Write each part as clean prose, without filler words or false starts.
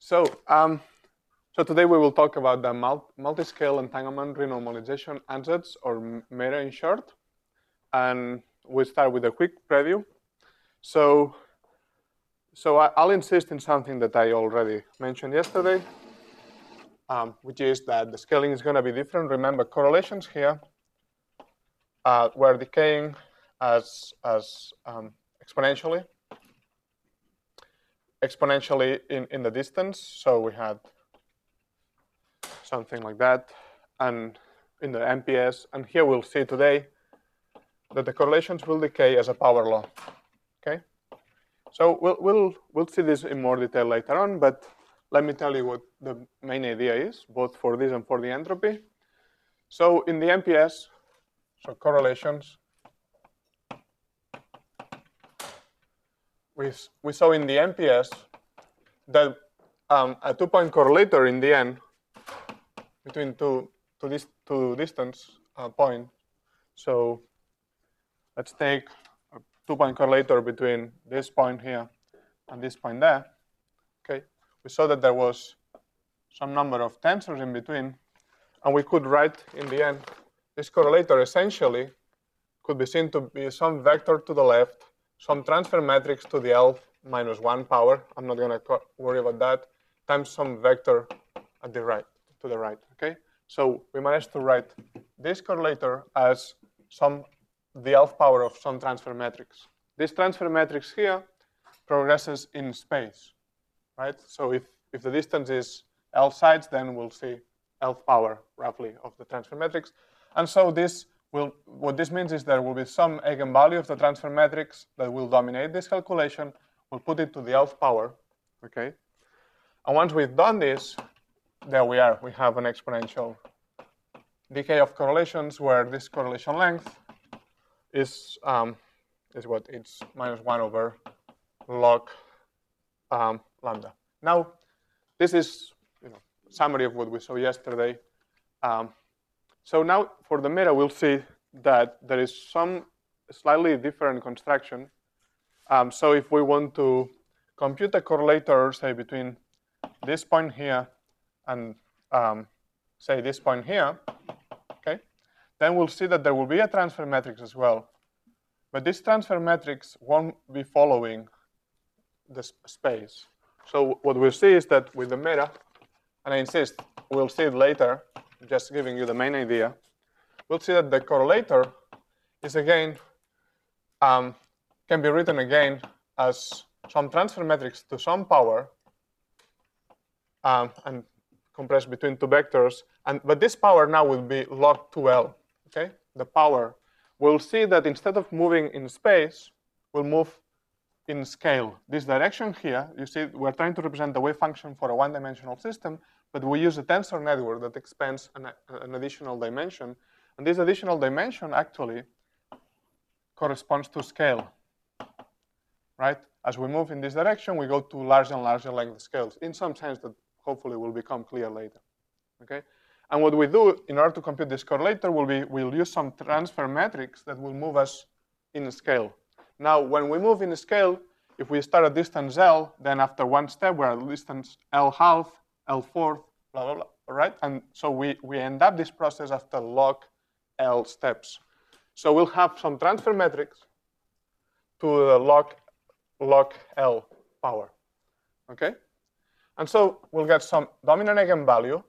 So today we will talk about the multi-scale entanglement renormalization ansatz, or MERA in short. And we start with a quick preview. So I'll insist in something that I already mentioned yesterday, which is that the scaling is going to be different. Remember, correlations here were decaying as exponentially in the distance. So we had something like that, and in the MPS. And here we'll see today that the correlations will decay as a power law. Okay, so we'll see this in more detail later on. But let me tell you what the main idea is, both for this and for the entropy. So in the MPS, so correlations, we saw in the MPS that a two-point correlator in the end between two distance points. So let's take a two-point correlator between this point here and this point there. Okay, we saw that there was some number of tensors in between, and we could write in the end this correlator essentially could be seen to be some vector to the left, some transfer matrix to the L minus 1 power. I'm not going to worry about that, times some vector at the right, to the right. Okay, so we managed to write this correlator as the L power of some transfer matrix. This transfer matrix here progresses in space, right? So if the distance is L sides, then we'll see L power roughly of the transfer matrix. And so what this means is there will be some eigenvalue of the transfer matrix that will dominate this calculation. We'll put it to the L power, okay? And once we've done this, there we are. We have an exponential decay of correlations where this correlation length is what? It's minus 1 over log lambda. Now, this is summary of what we saw yesterday. So now for the MERA, we'll see that there is some slightly different construction. So if we want to compute a correlator, say between this point here and say this point here, okay, then we'll see that there will be a transfer matrix as well. But this transfer matrix won't be following the space. So what we'll see is that with the MERA, and I insist, we'll see it later, just giving you the main idea, we'll see that the correlator is again, can be written again as some transfer matrix to some power and compressed between two vectors. But this power now will be log 2L, okay? The power. We'll see that instead of moving in space, we'll move in scale. This direction here, you see, we're trying to represent the wave function for a one-dimensional system, but we use a tensor network that expands an additional dimension. And this additional dimension actually corresponds to scale, right? As we move in this direction, we go to larger and larger length scales, in some sense that hopefully will become clear later, okay? And what we do in order to compute this correlator we'll use some transfer matrix that will move us in scale. Now, when we move in scale, if we start at distance L, then after one step, we're at distance L half, L fourth, blah, blah, blah, right? And so we end up this process after log L steps. So we'll have some transfer matrix to the log L power, okay? And so we'll get some dominant eigenvalue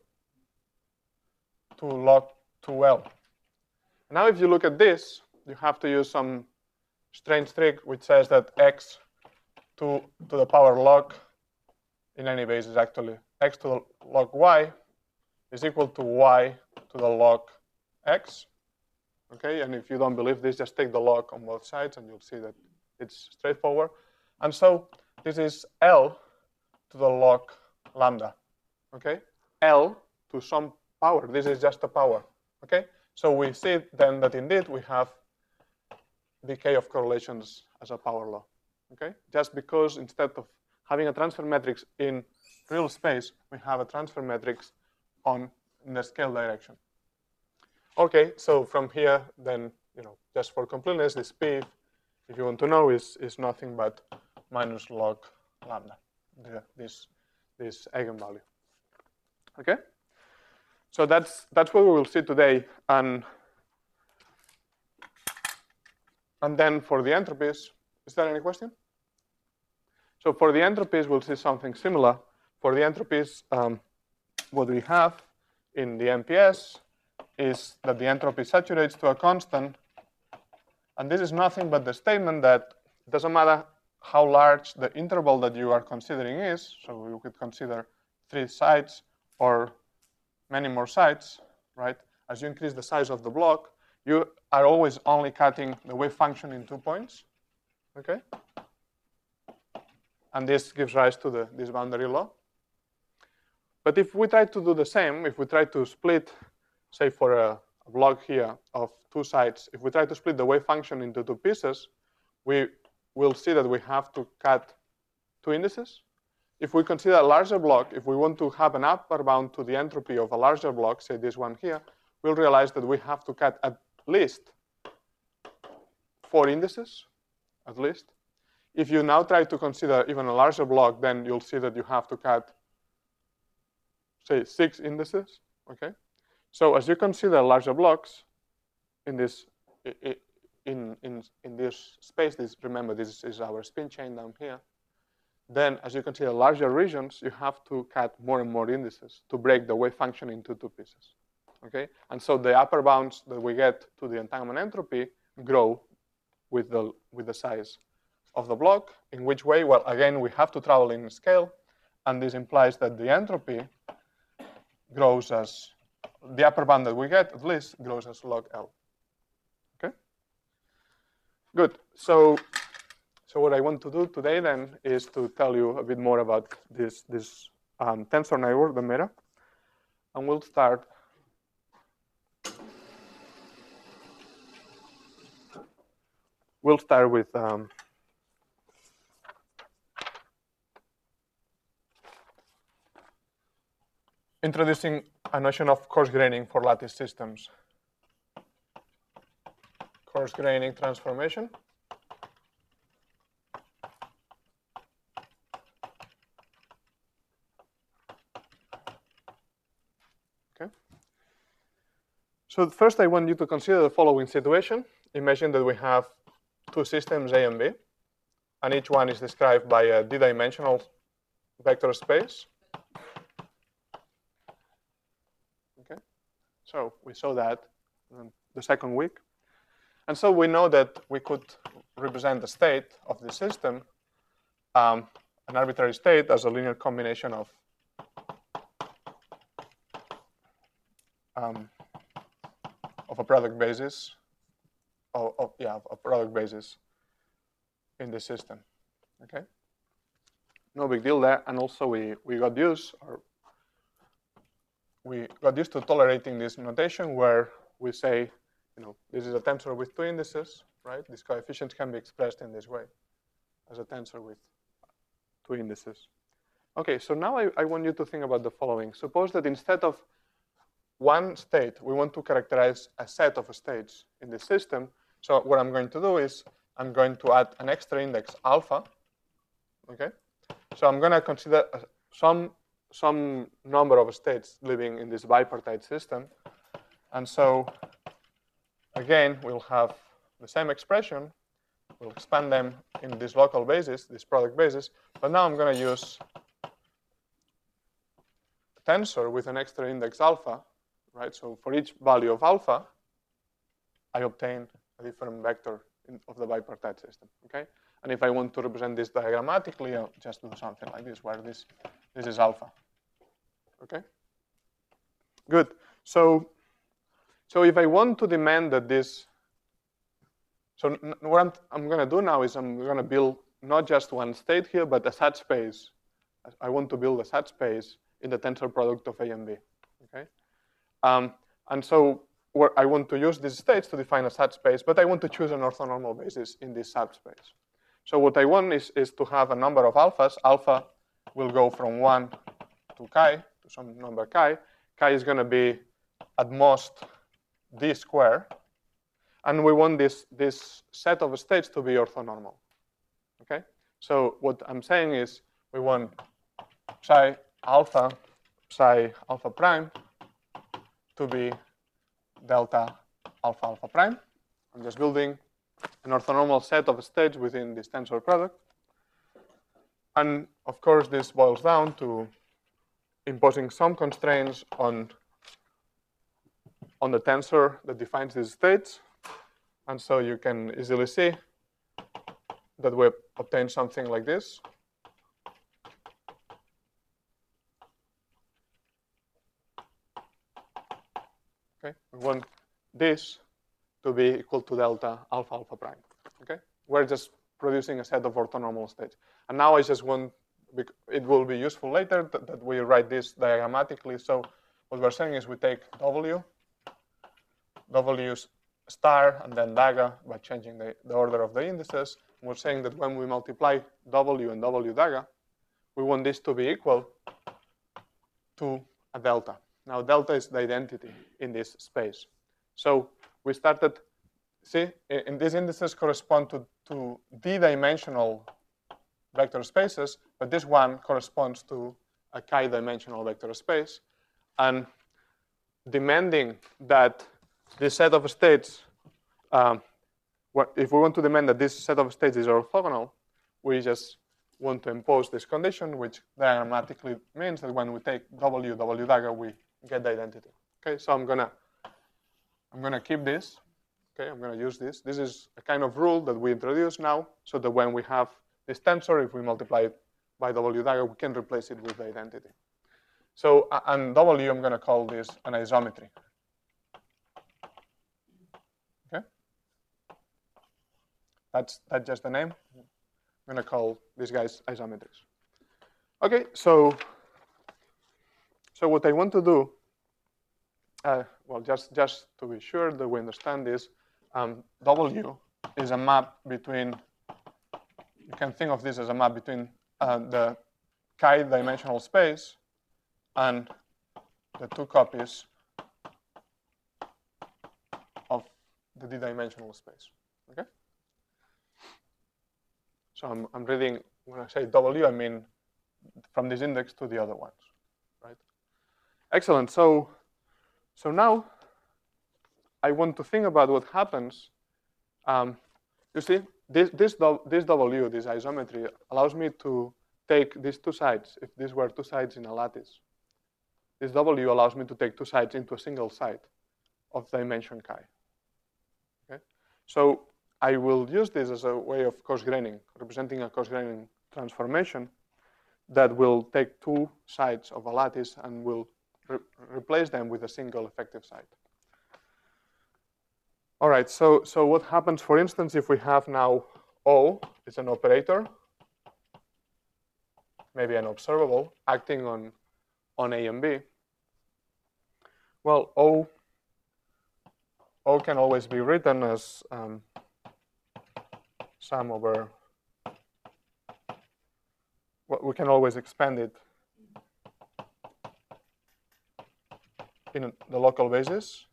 to log 2L. Now if you look at this, you have to use some strange trick which says that x to the power log in any base is actually x to the log y is equal to y to the log x. Okay, and if you don't believe this, just take the log on both sides and you'll see that it's straightforward. And so this is L to the log lambda. Okay, L to some power. This is just a power. Okay, so we see then that indeed we have decay of correlations as a power law. Okay, just because instead of having a transfer matrix in real space, we have a transfer matrix in the scale direction. Okay, so from here, then just for completeness, this P, if you want to know, is nothing but minus log lambda. This this eigenvalue. Okay? So that's what we will see today. And then for the entropies, is there any question? So for the entropies, we'll see something similar. For the entropies, what we have in the MPS is that the entropy saturates to a constant. And this is nothing but the statement that it doesn't matter how large the interval that you are considering is. So you could consider 3 sites or many more sites, right? As you increase the size of the block, you are always only cutting the wave function in 2 points, okay? And this gives rise to this boundary law. But if we try to do the same, if we try to split, say for a block here of 2 sites, if we try to split the wave function into 2 pieces, we will see that we have to cut 2 indices. If we consider a larger block, if we want to have an upper bound to the entropy of a larger block, say this one here, we'll realize that we have to cut at least 4 indices, at least. If you now try to consider even a larger block, then you'll see that you have to cut, say, 6 indices, okay? So as you consider larger blocks in this space, remember this is our spin chain down here, then as you consider larger regions, you have to cut more and more indices to break the wave function into 2 pieces, okay? And so the upper bounds that we get to the entanglement entropy grow with the size of the block. In which way? Well, again, we have to travel in scale, and this implies that the entropy grows as, the upper bound that we get, at least, grows as log L, okay? Good, so what I want to do today then is to tell you a bit more about this tensor network, the meta, and we'll start with introducing a notion of coarse graining for lattice systems. Coarse graining transformation. Okay. So first I want you to consider the following situation. Imagine that we have 2 systems A and B, and each one is described by a d-dimensional vector space. Okay, so we saw that the second week. And so we know that we could represent the state of the system, an arbitrary state, as a linear combination of a product basis, a product basis in the system. Okay, no big deal there. And also we got used to tolerating this notation where we say, this is a tensor with 2 indices, right? These coefficients can be expressed in this way, as a tensor with 2 indices. Okay, so now I want you to think about the following. Suppose that instead of one state, we want to characterize a set of states in the system. So what I'm going to do is I'm going to add an extra index alpha, okay? So I'm going to consider some number of states living in this bipartite system. And so again, we'll have the same expression. We'll expand them in this local basis, this product basis. But now I'm going to use a tensor with an extra index alpha, right? So for each value of alpha, I obtain a different vector of the bipartite system, okay? And if I want to represent this diagrammatically, I'll just do something like this, where this is alpha, okay? Good. So if I want to demand that this, so what I'm going to do now is I'm going to build not just one state here, but a SAT space. I want to build a SAT space in the tensor product of A and B, okay? And so I want to use these states to define a SAT space, but I want to choose an orthonormal basis in this subspace. So what I want is to have a number of alphas. Alpha will go from 1 to chi, to some number chi. Chi is going to be at most d squared. And we want this set of states to be orthonormal, okay? So what I'm saying is we want psi alpha psi alpha prime to be delta alpha alpha prime. I'm just building an orthonormal set of states within this tensor product. And of course, this boils down to imposing some constraints on the tensor that defines these states. And so you can easily see that we obtain something like this. Okay, we want this to be equal to delta alpha alpha prime. Okay, we're just producing a set of orthonormal states. And now I just want, it will be useful later that we write this diagrammatically. So what we're saying is we take W star, and then dagger by changing the order of the indices. And we're saying that when we multiply W and W dagger, we want this to be equal to a delta. Now, delta is the identity in this space. So we started, see, in these indices correspond to d-dimensional vector spaces, but this one corresponds to a chi-dimensional vector space. And demanding that this set of states, if we want to demand that this set of states is orthogonal, we just want to impose this condition, which diagrammatically means that when we take W dagger, we get the identity. Okay, so I'm gonna keep this. Okay, I'm gonna use this. This is a kind of rule that we introduce now, so that when we have this tensor, if we multiply it by W dagger, we can replace it with the identity. So, and W, I'm gonna call this an isometry. Okay, that's just the name. I'm gonna call these guys isometries. Okay, so what I want to do, well, just to be sure that we understand this, W is a map between, you can think of this as a map between the chi-dimensional space and the two copies of the d-dimensional space. Okay. So I'm reading, when I say W, I mean from this index to the other ones, right? Excellent. So now I want to think about what happens. You see, this W, this isometry, allows me to take these two sides. If these were two sides in a lattice, this W allows me to take two sides into a single side of dimension chi. Okay, so I will use this as a way of coarse-graining, representing a coarse-graining transformation that will take two sides of a lattice and will replace them with a single effective side. All right, so what happens, for instance, if we have now O, it's an operator, maybe an observable, acting on A and B. Well, O can always be written as sum over, well, we can always expand it in the local basis.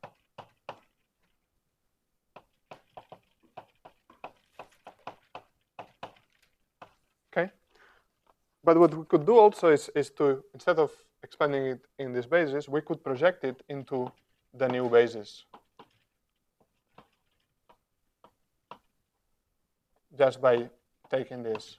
Okay, but what we could do also is to, instead of expanding it in this basis, we could project it into the new basis. Just by taking this.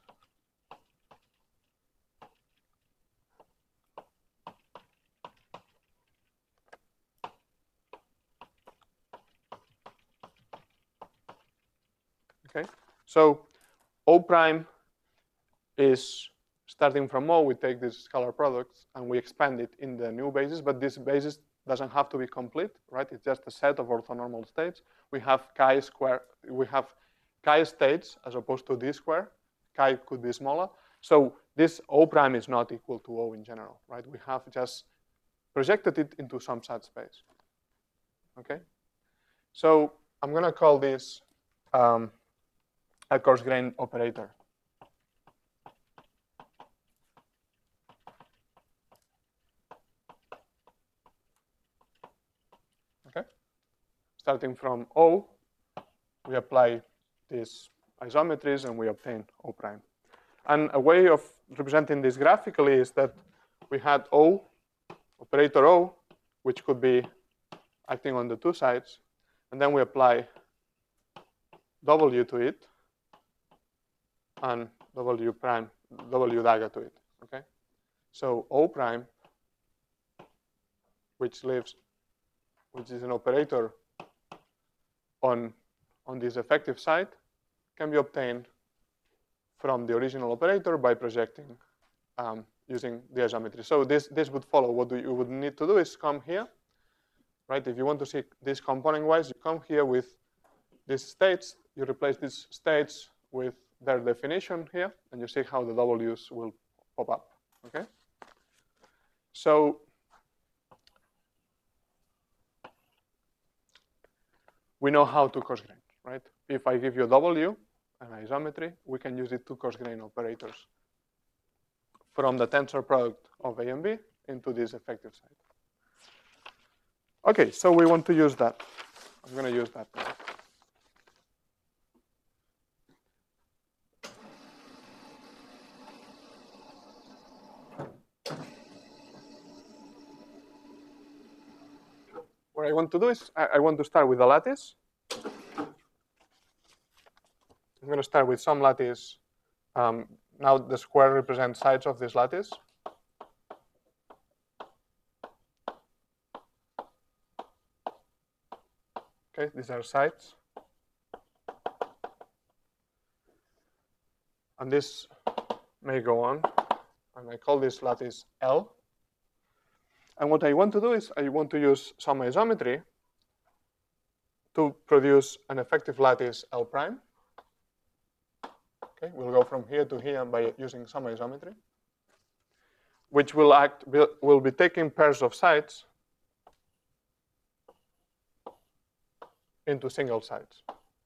Okay, so O prime is starting from O, we take these scalar products and we expand it in the new basis, but this basis doesn't have to be complete, right? It's just a set of orthonormal states. We have chi square, we have chi states as opposed to D square. Chi could be smaller. So this O prime is not equal to O in general, right? We have just projected it into some such space. Okay? So I'm going to call this a coarse-grained operator. Okay? Starting from O, we apply these isometries and we obtain O prime. And a way of representing this graphically is that we had O, operator O, which could be acting on the two sides, and then we apply W to it and W prime, W dagger to it. Okay, so O prime, which is an operator on this effective side, can be obtained from the original operator by projecting using the isometry. So this would follow. What you would need to do is come here, right? If you want to see this component-wise, you come here with these states. You replace these states with their definition here, and you see how the W's will pop up. Okay. So we know how to coarse grain, right? If I give you a W, an isometry, we can use it to coarse grain operators from the tensor product of A and B into this effective side. Okay, so we want to use that. I'm going to use that now. What I want to do is I want to start with the lattice. I'm going to start with some lattice. Now the square represents sides of this lattice. Okay, these are sides. And this may go on. And I call this lattice L. And what I want to do is I want to use some isometry to produce an effective lattice L prime. Okay, we'll go from here to here by using some isometry, which will be taking pairs of sides into single sides.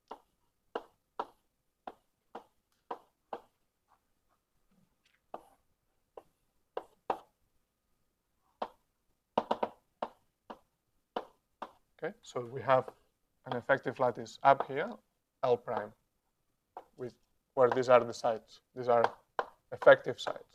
Okay, so we have an effective lattice up here, L prime, where these are the sides. These are effective sides.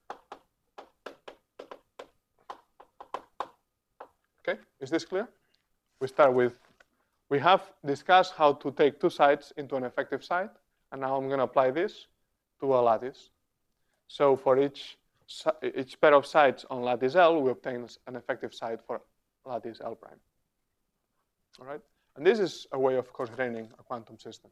Okay, is this clear? We start with, we have discussed how to take two sides into an effective side, and now I'm going to apply this to a lattice. So for each pair of sides on lattice L, we obtain an effective side for lattice L prime. All right, and this is a way of coarse graining a quantum system.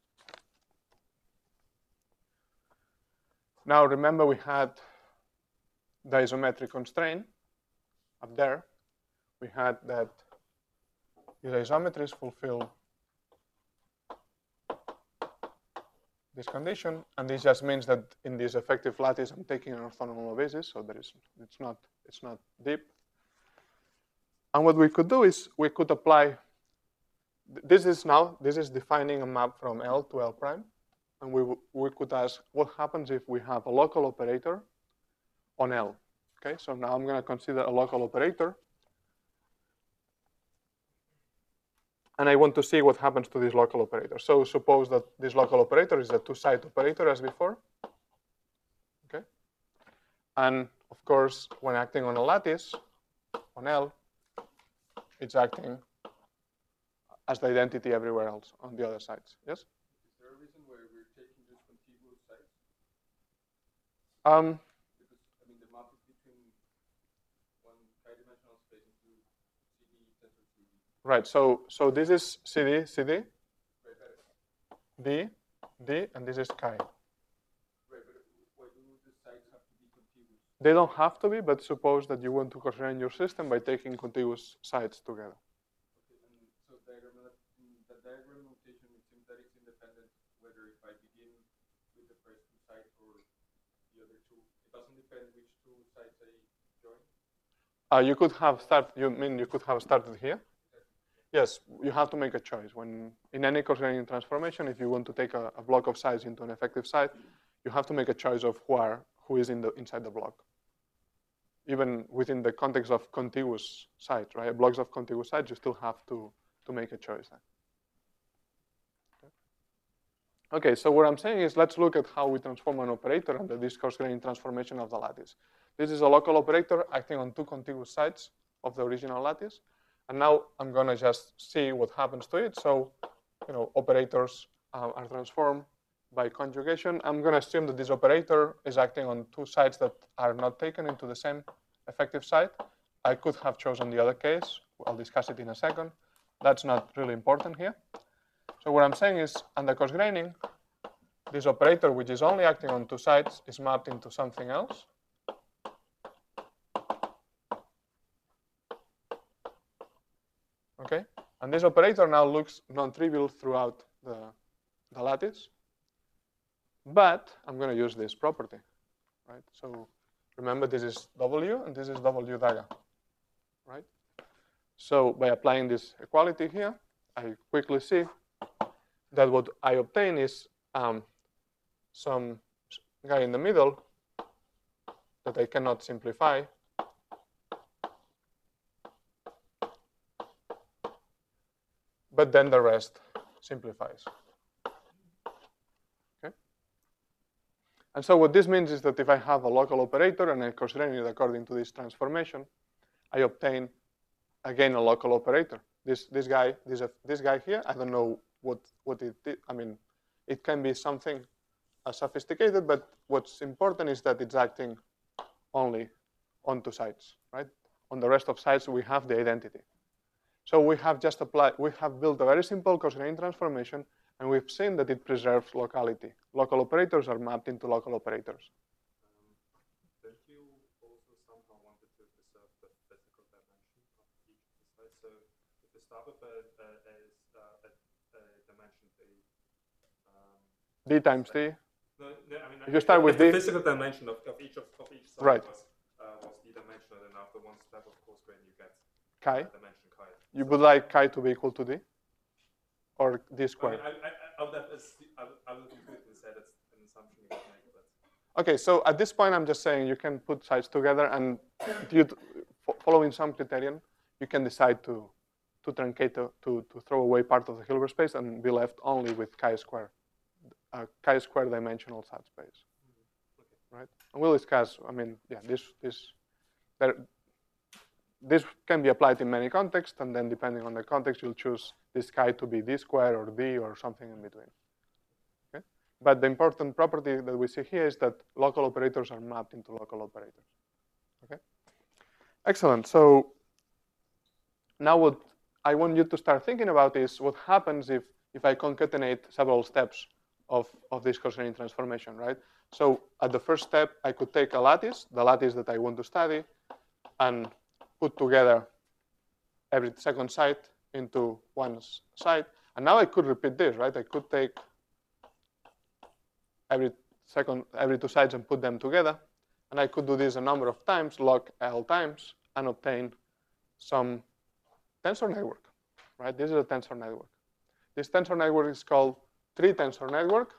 Now remember we had the isometric constraint up there. We had that these isometries fulfill this condition, and this just means that in this effective lattice I'm taking an orthonormal basis, so it's not deep. And what we could do is we could apply. This is defining a map from L to L prime. And we could ask, what happens if we have a local operator on L? Okay, so now I'm going to consider a local operator. And I want to see what happens to this local operator. So suppose that this local operator is a two-side operator as before. Okay, and of course, when acting on a lattice, on L, it's acting as the identity everywhere else on the other sides. Yes? Because, I mean, the map is between one high-dimensional space into CD, tensor CD. Right, so this is CD, Right, D, and this is chi. Right, but why do the sides have to be contiguous? They don't have to be, but suppose that you want to coarse grain your system by taking contiguous sides together. Okay, and so the diagram notation, it seems that it's independent whether if I begin with the first two sides or the other two. It doesn't depend which two sides I join? You could have started here? Yes, you have to make a choice. When in any coarse graining transformation, if you want to take a block of sides into an effective side, you have to make a choice of who is inside the block. Even within the context of contiguous sides, right? Blocks of contiguous sides, you still have to make a choice. Okay, so what I'm saying is let's look at how we transform an operator under this coarse-grained transformation of the lattice. This is a local operator acting on two contiguous sides of the original lattice. And now I'm going to just see what happens to it. So, operators are transformed by conjugation. I'm going to assume that this operator is acting on two sides that are not taken into the same effective site. I could have chosen the other case. I'll discuss it in a second. That's not really important here. So what I'm saying is, under coarse graining, this operator, which is only acting on two sides, is mapped into something else. Okay, and this operator now looks non-trivial throughout the lattice. But I'm going to use this property, right? So remember, this is W and this is W dagger, right? So by applying this equality here, I quickly see that what I obtain is some guy in the middle that I cannot simplify. But then the rest simplifies. Okay? And so what this means is that if I have a local operator and I coarse-grain it according to this transformation, I obtain again a local operator. This guy here, I don't know what it is. I mean, it can be something sophisticated, but what's important is that it's acting only on two sides, right? On the rest of sides, we have the identity. So we have built a very simple coarse-grained transformation, and we've seen that it preserves locality. Local operators are mapped into local operators. Don't you also somehow wanted to preserve the physical dimension of each of the sites? So if you start with a dimension D times D. No, I mean, if you start with the D, physical dimension of each side right. was D-dimensional, and after one step of coarse grain you get chi. Dimension chi. You would like chi to be equal to D? Or D squared? I would completely say that's an assumption you would make. But. Okay, so at this point I'm just saying you can put sides together, and following some criterion, you can decide to truncate, to throw away part of the Hilbert space and be left only with chi-square dimensional subspace. Okay. Right? And we'll discuss, I mean, yeah, this can be applied in many contexts, and then depending on the context, you'll choose this chi to be D squared or D or something in between. Okay? But the important property that we see here is that local operators are mapped into local operators. Okay? Excellent. So now what I want you to start thinking about is what happens if I concatenate several steps of this coarse-grained transformation, right? So at the first step, I could take a lattice, the lattice that I want to study, and put together every second site into one site. And now I could repeat this, right? I could take every two sites and put them together. And I could do this a number of times, log L times, and obtain some tensor network, right? This is a tensor network. This tensor network is called three-tensor network.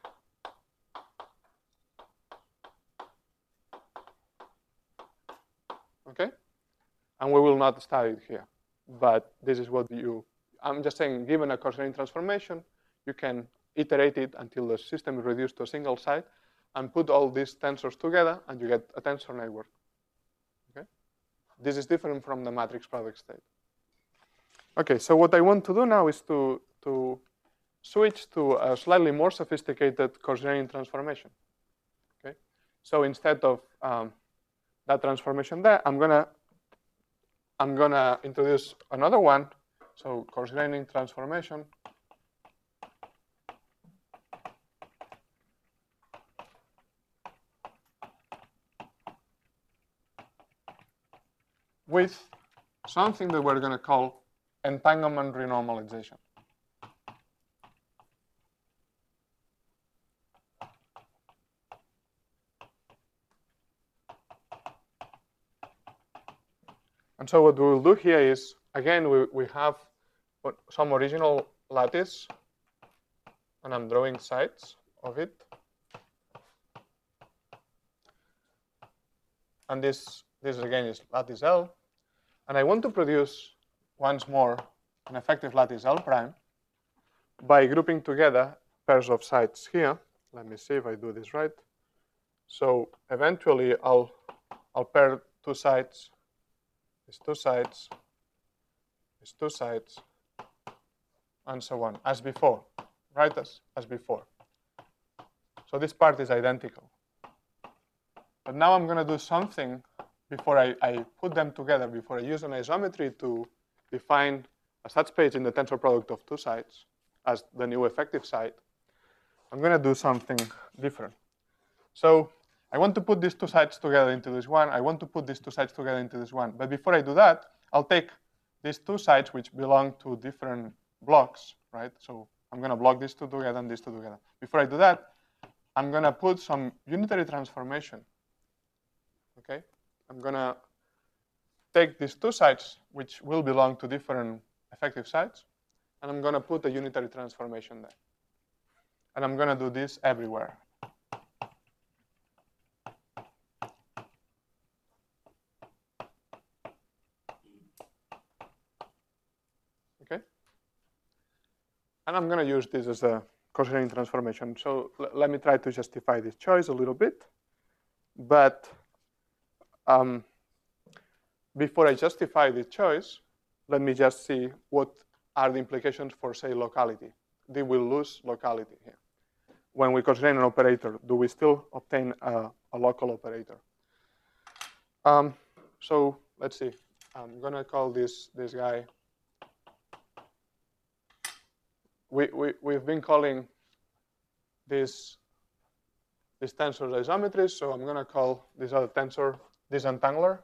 Okay? And we will not study it here. But this is what I'm just saying, given a coarse-grained transformation, you can iterate it until the system is reduced to a single site and put all these tensors together, and you get a tensor network. Okay? This is different from the matrix product state. Okay, so what I want to do now is to switch to a slightly more sophisticated coarse-grained transformation. Okay, so instead of that transformation there, I'm gonna introduce another one. So coarse-grained transformation with something that we're gonna call entanglement renormalization. And so what we'll do here is, again, we have some original lattice, and I'm drawing sides of it. And this again is lattice L. And I want to produce, once more, an effective lattice L prime by grouping together pairs of sides here. Let me see if I do this right. So eventually I'll pair two sides, these two sides, these two sides, and so on, as before, right? As before. So this part is identical. But now I'm going to do something before I put them together, before I use an isometry to define a subspace in the tensor product of two sides as the new effective side. I'm going to do something different. So I want to put these two sides together into this one. I want to put these two sides together into this one. But before I do that, I'll take these two sides which belong to different blocks, right? So I'm going to block these two together and these two together. Before I do that, I'm going to put some unitary transformation. Okay? I'm going to take these two sides, which will belong to different effective sides, and I'm going to put a unitary transformation there. And I'm going to do this everywhere. Okay? And I'm going to use this as a Cauchy transformation. So let me try to justify this choice a little bit. But before I justify the choice, let me just see what are the implications for, say, locality. They will lose locality here. When we constrain an operator, do we still obtain a local operator? So let's see. I'm going to call this guy. We've been calling these tensors isometries, so I'm going to call this other tensor disentangler.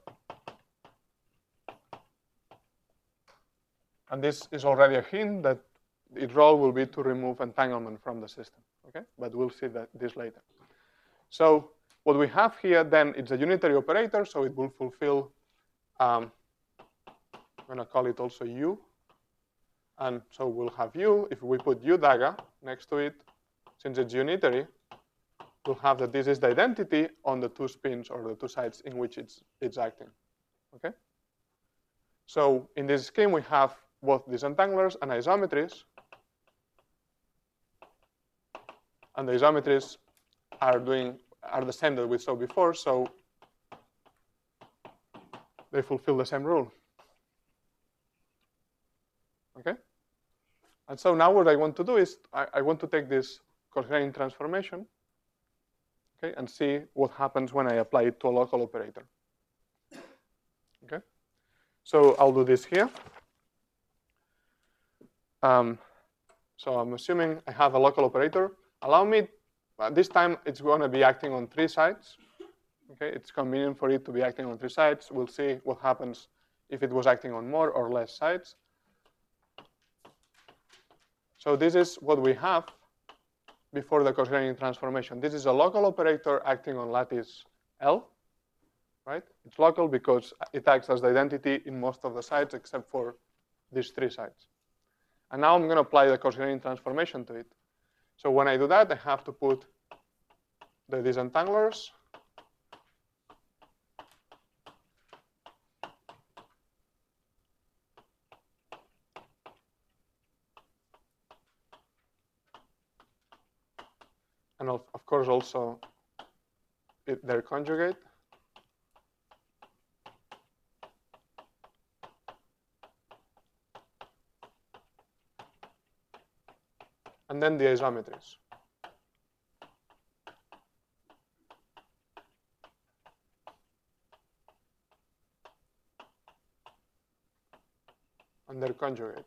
And this is already a hint that its role will be to remove entanglement from the system. Okay, but we'll see this later. So what we have here then is a unitary operator, so it will fulfill. I'm going to call it also U, and so we'll have U. If we put U dagger next to it, since it's unitary, we'll have that this is the identity on the two spins or the two sides in which it's acting. Okay. So in this scheme, we have both disentanglers and isometries. And the isometries are the same that we saw before, so they fulfill the same rule. Okay? And so now what I want to do is I want to take this Cauchy transformation, okay, and see what happens when I apply it to a local operator. Okay? So I'll do this here. So I'm assuming I have a local operator. Allow me, this time it's going to be acting on three sides. Okay, it's convenient for it to be acting on three sides. We'll see what happens if it was acting on more or less sides. So this is what we have before the Cauchy transformation. This is a local operator acting on lattice L, right? It's local because it acts as the identity in most of the sides except for these three sides. And now I'm going to apply the Cauchy transformation to it. So when I do that, I have to put the disentanglers and of course also their conjugate. And then the isometries. And their conjugate.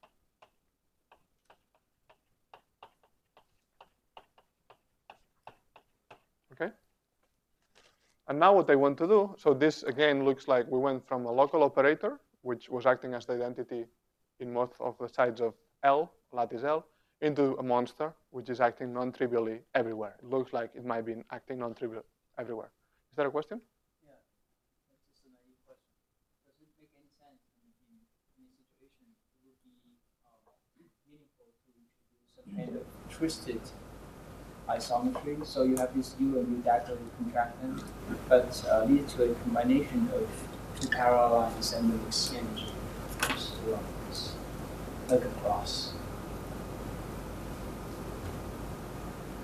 Okay? And now what I want to do, so this again looks like we went from a local operator, which was acting as the identity in most of the sides of L, lattice L, into a monster, which is acting non-trivially everywhere. It looks like it might be acting non-trivial everywhere. Is there a question? Yeah, that's just a naive question. Does it make any sense in a situation it would be meaningful to introduce some kind of twisted isometry? So you have this U and U dagger, you contract them, but lead to a combination of two parallel lines and an exchange. Just like a cross.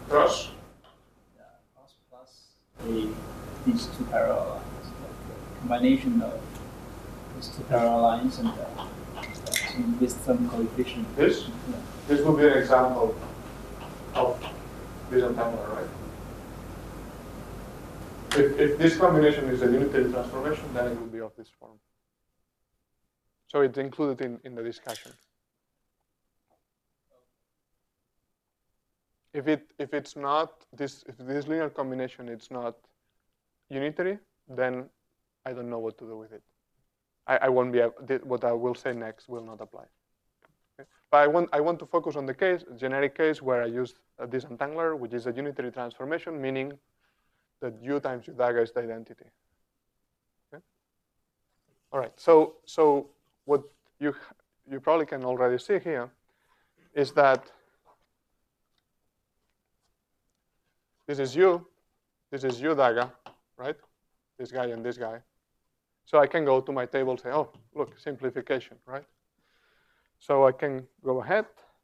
cross. Cross plus these two parallel lines, like a combination of these two parallel lines and with some coefficient. This? Yeah. This would be an example of disentangler, right? If this combination is a unitary transformation, then it would be of this form. So it's included in the discussion. If it's not this, if this linear combination it's not unitary, then I don't know what to do with it. I won't be what I will say next will not apply. Okay? But I want to focus on the case, generic case where I use a disentangler, which is a unitary transformation, meaning that U times U dagger is the identity. Okay? All right. So what you probably can already see here is that this is U dagger, right? This guy and this guy. So I can go to my table and say, oh, look, simplification, right? So I can go ahead.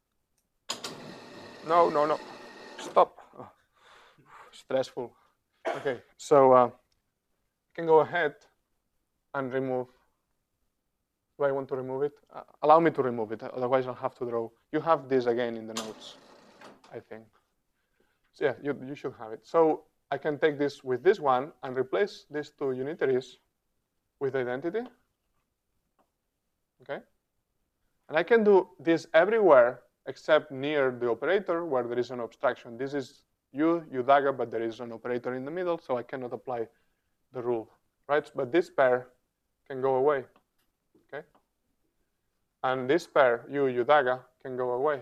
No. Stop. Oh, stressful. Okay, so I can go ahead and remove. Do I want to remove it? Allow me to remove it, otherwise I'll have to draw. You have this again in the notes, I think. So yeah, you should have it. So I can take this with this one and replace these two unitaries with identity. Okay? And I can do this everywhere except near the operator where there is an abstraction. This is U dagger, but there is an operator in the middle, so I cannot apply the rule, right? But this pair can go away, okay? And this pair, U dagger, can go away.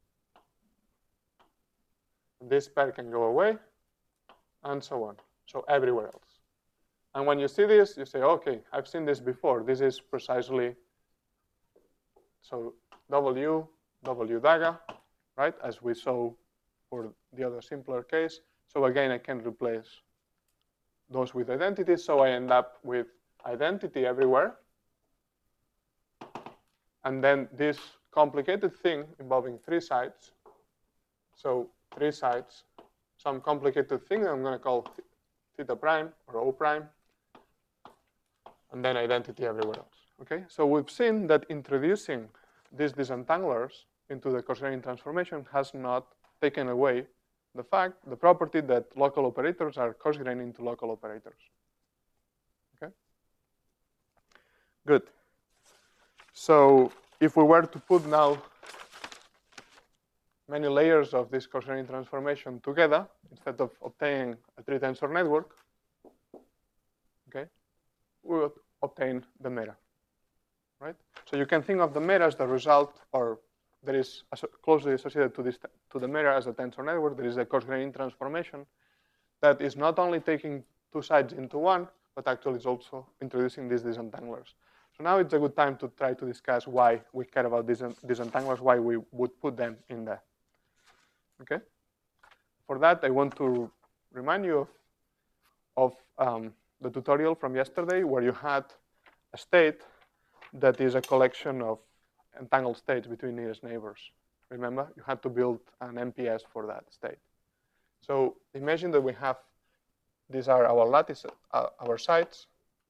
This pair can go away, and so on. So everywhere else. And when you see this, you say, okay, I've seen this before. This is precisely, so W dagger, right, as we saw for the other simpler case. So again, I can replace those with identities. So I end up with identity everywhere. And then this complicated thing involving three sides. So three sides, some complicated thing that I'm going to call theta prime or O prime. And then identity everywhere else. Okay, so we've seen that introducing these disentanglers into the Gaussian transformation has not taken away the property that local operators are Gaussian into local operators. Okay, good. So if we were to put now many layers of this Gaussian transformation together, instead of obtaining a three-tensor network, okay, we would obtain the meta, right? So you can think of the meta as the result, or there is closely associated to the meta as a tensor network. There is a Gaussian transformation that is not only taking two sides into one, but actually is also introducing these disentanglers. So now it's a good time to try to discuss why we care about these disentanglers, why we would put them in there. Okay. For that, I want to remind you of the tutorial from yesterday where you had a state that is a collection of entangled states between nearest neighbors. Remember, you had to build an MPS for that state. So imagine that we have, these are our lattices, our sites.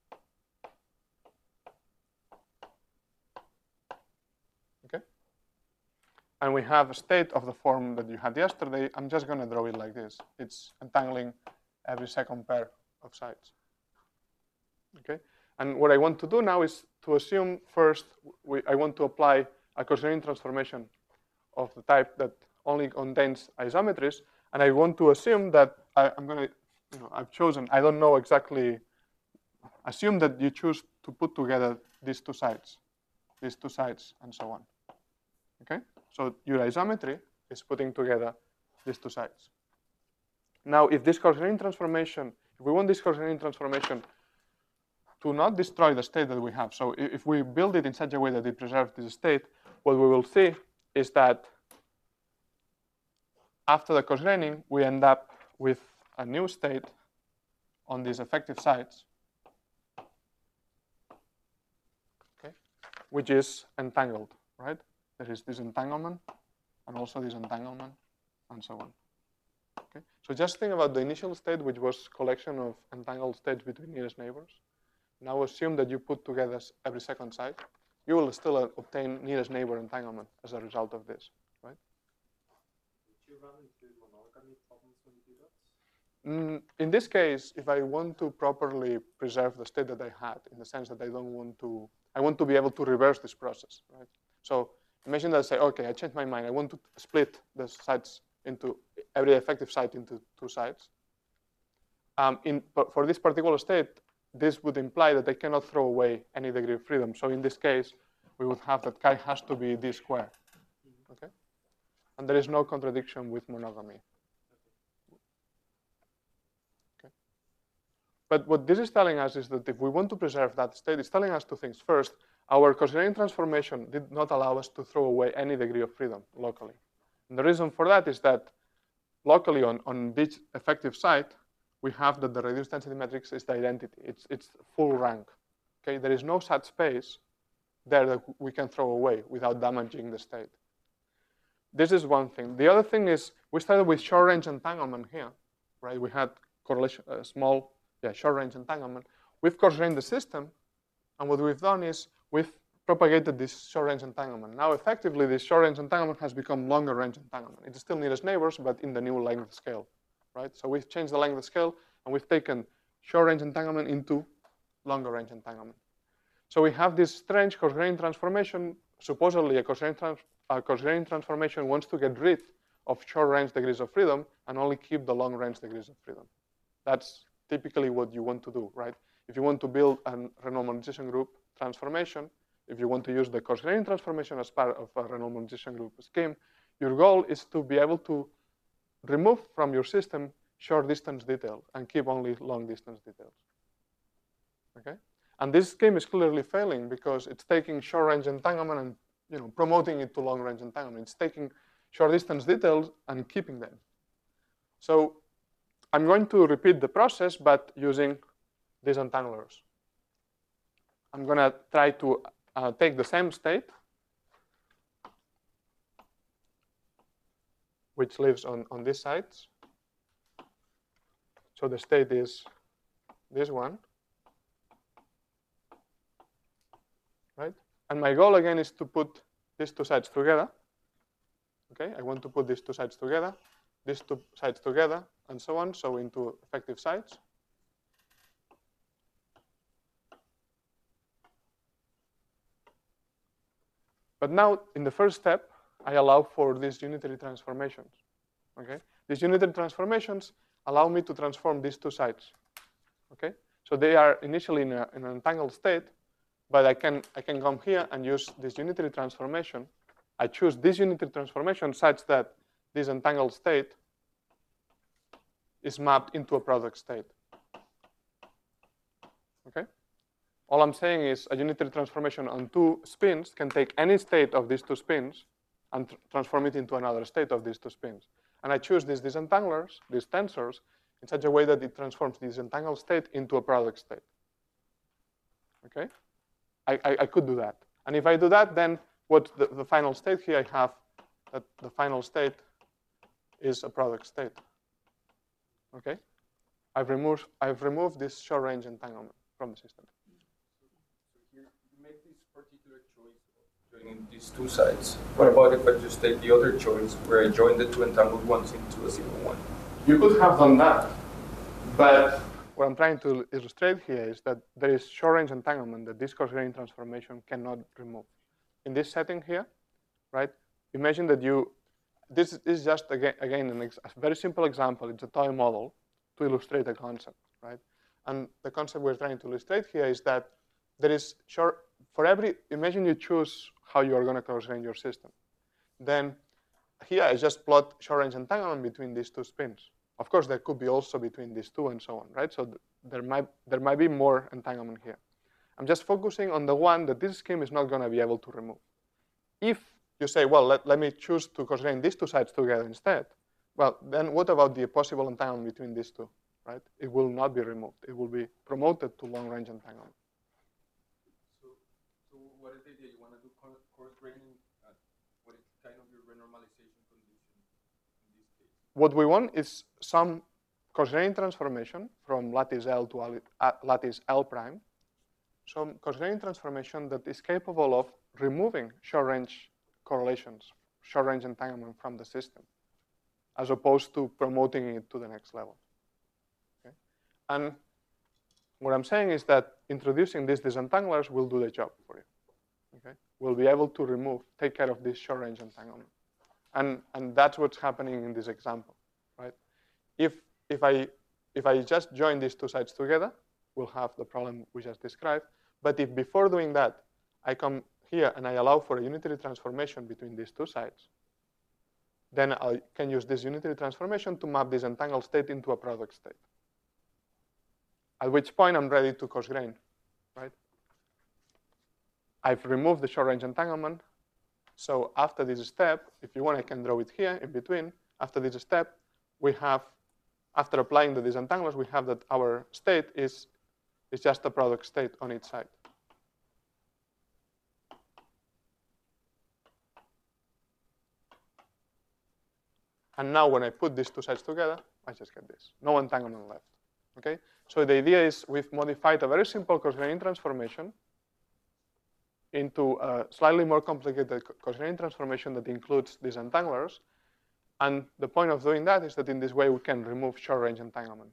Okay. And we have a state of the form that you had yesterday. I'm just going to draw it like this. It's entangling every second pair of sides. Okay. And what I want to do now is to assume first, I want to apply a Gaussian transformation of the type that only contains isometries, and I want to assume that I'm going to, I've chosen, I don't know exactly, assume that you choose to put together these two sides, and so on. Okay? So your isometry is putting together these two sides. Now, if this Gaussian transformation, if we want this Gaussian transformation to not destroy the state that we have, so if we build it in such a way that it preserves this state, what we will see is that after the Gaussianing, we end up with a new state on these effective sides, okay, which is entangled, right? There is disentanglement, and also disentanglement, and so on. Okay? So just think about the initial state, which was collection of entangled states between nearest neighbors. Now assume that you put together every second site. You will still obtain nearest neighbor entanglement as a result of this, right? Would you run into monogamy problems when you do that? In this case, if I want to properly preserve the state that I had, in the sense that I want to be able to reverse this process, right? So imagine that I say, okay, I changed my mind. I want to split the sites into every effective site into two sites. For this particular state, this would imply that I cannot throw away any degree of freedom. So in this case, we would have that chi has to be d squared, okay? And there is no contradiction with monogamy. Okay. But what this is telling us is that if we want to preserve that state, it's telling us two things. First, our Cauchy-Riemann transformation did not allow us to throw away any degree of freedom locally. And the reason for that is that locally on this effective site, we have that the reduced density matrix is the identity. It's full rank. Okay, there is no such space there that we can throw away without damaging the state. This is one thing. The other thing is we started with short range entanglement here, right? We had correlation, short range entanglement. We've constrained the system, and what we've done is we've propagated this short range entanglement. Now, effectively, this short range entanglement has become longer range entanglement. It's still nearest neighbors, but in the new length scale, right? So we've changed the length scale, and we've taken short range entanglement into longer range entanglement. So we have this strange Cauchy-Riemann transformation. Supposedly, a Cauchy-Riemann transformation wants to get rid of short range degrees of freedom and only keep the long range degrees of freedom. That's typically what you want to do, right? If you want to build a renormalization group transformation, if you want to use the Cauchy-Riemann transformation as part of a renormalization group scheme, your goal is to be able to remove from your system short distance detail and keep only long distance details. Okay? And this scheme is clearly failing because it's taking short range entanglement and promoting it to long range entanglement. It's taking short distance details and keeping them. So I'm going to repeat the process, but using these entanglers. I'm going to try to take the same state, which lives on these sides. So the state is this one, right? And my goal, again, is to put these two sides together. Okay, I want to put these two sides together, these two sides together, and so on, so into effective sites. But now, in the first step, I allow for these unitary transformations. Okay, these unitary transformations allow me to transform these two sides. Okay, so they are initially in an entangled state, but I can come here and use this unitary transformation. I choose this unitary transformation such that this entangled state is mapped into a product state. Okay. All I'm saying is a unitary transformation on two spins can take any state of these two spins and transform it into another state of these two spins. And I choose these disentanglers, these tensors, in such a way that it transforms this entangled state into a product state. Okay? I could do that. And if I do that, then what the final state here, I have that the final state is a product state. Okay? I've removed this short range entanglement from the system. Here you make this particular choice of joining these two sides. What about if I just take the other choice where I join the two entangled ones into a single one? You could have done that, but what I'm trying to illustrate here is that there is short range entanglement that this Cauchy-Riemann transformation cannot remove. In this setting here, right? Imagine that this is just again a very simple example. It's a toy model to illustrate a concept, right? And the concept we're trying to illustrate here is that there is imagine you choose how you are going to Cauchy-Riemann your system. Then here I just plot short range entanglement between these two spins. Of course, there could be also between these two and so on, right? So there might be more entanglement here. I'm just focusing on the one that this scheme is not going to be able to remove. If you say, well, let me choose to Cauchy-Riemann these two sides together instead, well, then what about the possible entanglement between these two, right? It will not be removed. It will be promoted to long-range entanglement. So what is the idea? You want to do Cauchy-Riemann, what is kind of your renormalization condition in this case? what we want is some Cauchy-Riemann transformation from lattice L to lattice L prime, some Cauchy-Riemann transformation that is capable of removing short-range correlations, short-range entanglement from the system, as opposed to promoting it to the next level. Okay? And what I'm saying is that introducing these disentanglers will do the job for you. Okay? We'll be able to take care of this short-range entanglement. And that's what's happening in this example, right? If I just join these two sides together, we'll have the problem we just described. But if before doing that, I come here and I allow for a unitary transformation between these two sides, then I can use this unitary transformation to map this entangled state into a product state. At which point I'm ready to Cauchy-Grain, right? I've removed the short-range entanglement. So after this step, if you want, I can draw it here in between. After this step, we have, after applying the disentanglers, we have that our state is just a product state on each side. And now when I put these two sides together, I just get this. No entanglement left. Okay? So the idea is we've modified a very simple Cauchy-Riemann transformation into a slightly more complicated Cauchy-Riemann transformation that includes these entanglers. And the point of doing that is that in this way we can remove short-range entanglement.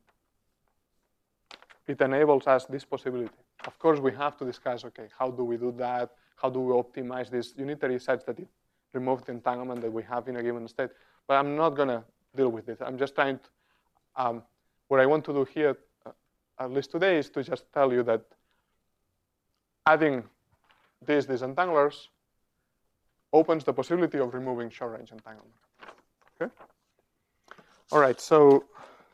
It enables us this possibility. Of course, we have to discuss, okay, how do we do that? How do we optimize this unitary such that it removes the entanglement that we have in a given state? But I'm not going to deal with this. I'm just trying to, what I want to do here, at least today, is to just tell you that adding these disentanglers opens the possibility of removing short-range entanglement. Okay? All right, so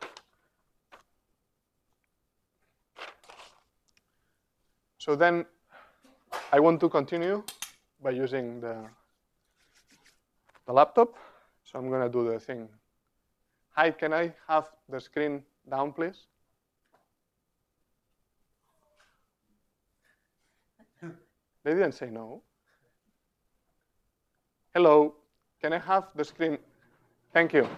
then I want to continue by using the laptop. So I'm going to do the thing. Hi, can I have the screen down, please? They didn't say no. Hello, can I have the screen? Thank you.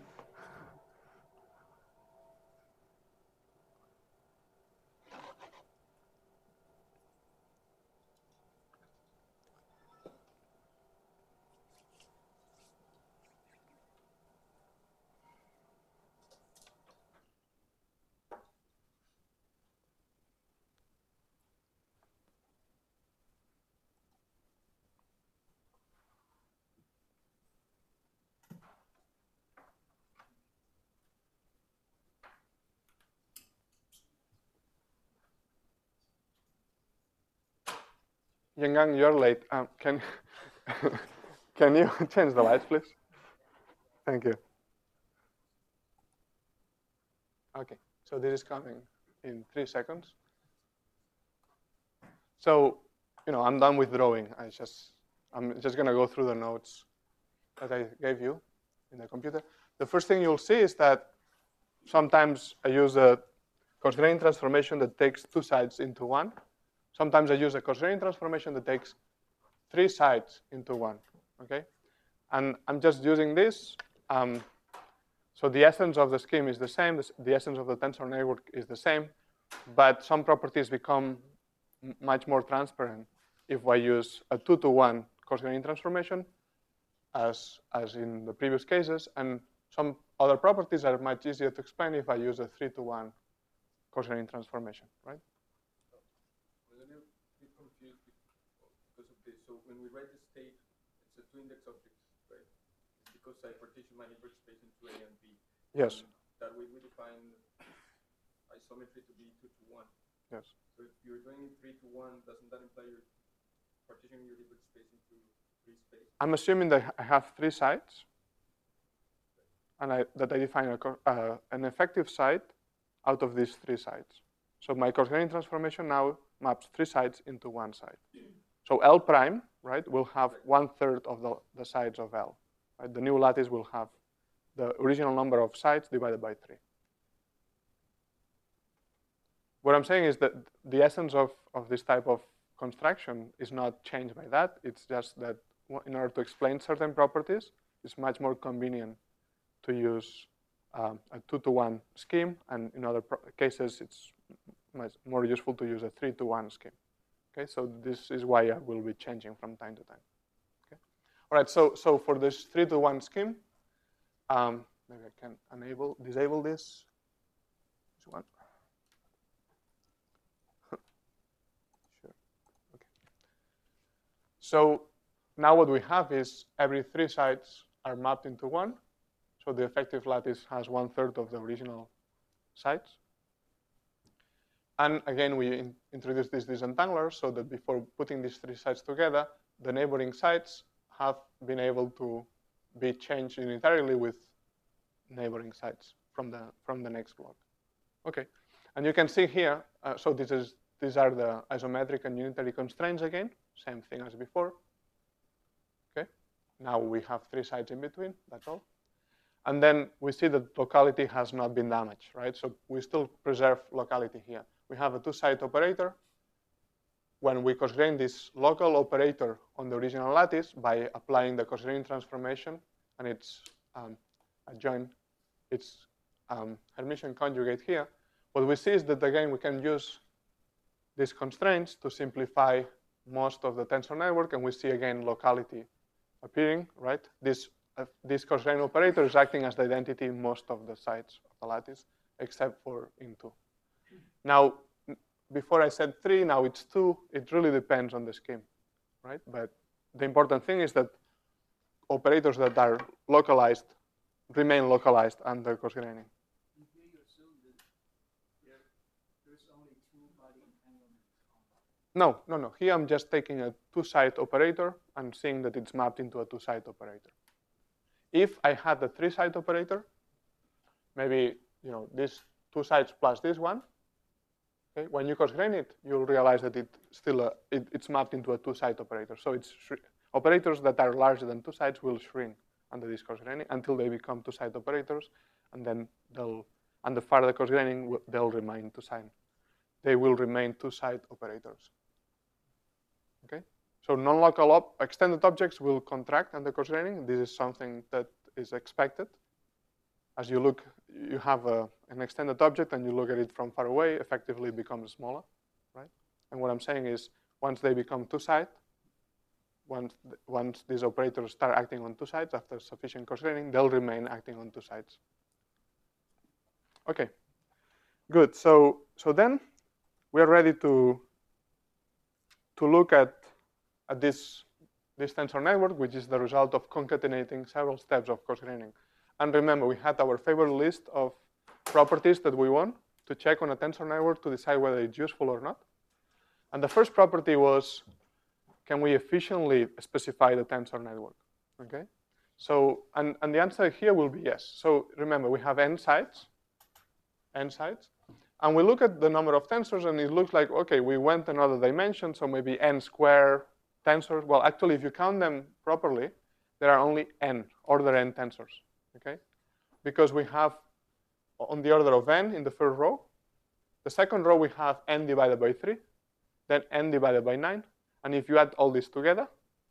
Yangang, you're late. Can you change the lights, please? Thank you. Okay, so this is coming in 3 seconds. So, I'm done with drawing. I'm just going to go through the notes that I gave you in the computer. The first thing you'll see is that sometimes I use a Cauchy-Riemann transformation that takes two sides into one. Sometimes I use a Cauchy-Riemann transformation that takes 3 sides into one, okay? And I'm just using this. So the essence of the scheme is the same. The essence of the tensor network is the same. But some properties become much more transparent if I use a 2-to-1 Cauchy-Riemann transformation, as in the previous cases. And some other properties are much easier to explain if I use a 3-to-1 Cauchy-Riemann transformation, right? So when we write the state, it's a two-index object, right? It's because I partition my inverse space into A and B. Yes. That way we define isometry to be 2-to-1. Yes. So if you're doing 3-to-1, doesn't that imply you're partitioning your inverse space into 3 space? I'm assuming that I have 3 sides, and that I define an effective side out of these 3 sides. So my Cauchy-Riemann transformation now maps 3 sides into 1 side. So L prime, right, will have 1/3 of the sides of L. Right? The new lattice will have the original number of sides divided by 3. What I'm saying is that the essence of this type of construction is not changed by that. It's just that in order to explain certain properties, it's much more convenient to use a 2-to-1 scheme, and in other cases, it's much more useful to use a 3-to-1 scheme. Okay, so this is why I will be changing from time to time. Okay, all right. So for this 3-to-1 scheme, maybe I can disable this one. Sure. Okay. So now what we have is every 3 sites are mapped into 1. So the effective lattice has 1/3 of the original sites. And again, we introduced this disentangler so that before putting these 3 sites together, the neighboring sites have been able to be changed unitarily with neighboring sites from the next block. Okay, and you can see here. So these are the isometric and unitary constraints again, same thing as before. Okay, now we have 3 sites in between. That's all. And then we see that locality has not been damaged, right? So we still preserve locality here. We have a 2-site operator. When we cosgrain this local operator on the original lattice by applying the cosgraining transformation and its adjoint, its Hermitian conjugate here, what we see is that again we can use these constraints to simplify most of the tensor network, and we see again locality appearing, right? This cosgraining operator is acting as the identity in most of the sites of the lattice, except for in 2. Now, before I said 3, now it's 2. It really depends on the scheme, right? But the important thing is that operators that are localized remain localized under cosgraining. Here you assume that there's only 2 body entanglements. No. Here I'm just taking a 2-site operator and seeing that it's mapped into a 2-site operator. If I had a 3-site operator, maybe these 2 sites plus this one. Okay, when you cosgrain it, you'll realize that it's mapped into a 2-site operator. So operators that are larger than 2 sites will shrink under this cosgraining until they become 2-site operators, and then under further cosgraining they'll remain 2-site. They will remain 2-site operators. Okay. So non-local extended objects will contract under cosgraining. This is something that is expected. As you look, you have an extended object and you look at it from far away, effectively it becomes smaller, right? And what I'm saying is once they become 2-site, once these operators start acting on 2 sites after sufficient cosgraining, they'll remain acting on 2 sites. Okay, good. So then we're ready to look at this tensor network, which is the result of concatenating several steps of cosgraining. And remember, we had our favorite list of properties that we want to check on a tensor network to decide whether it's useful or not. And the first property was, can we efficiently specify the tensor network? Okay. So, and the answer here will be yes. So remember, we have n sites, and we look at the number of tensors, and it looks like, okay, we went another dimension, so maybe n square tensors. Well, actually, if you count them properly, there are only n, order n tensors, okay? Because we have on the order of n in the first row. The second row, we have n divided by 3, then n divided by 9. And if you add all this together,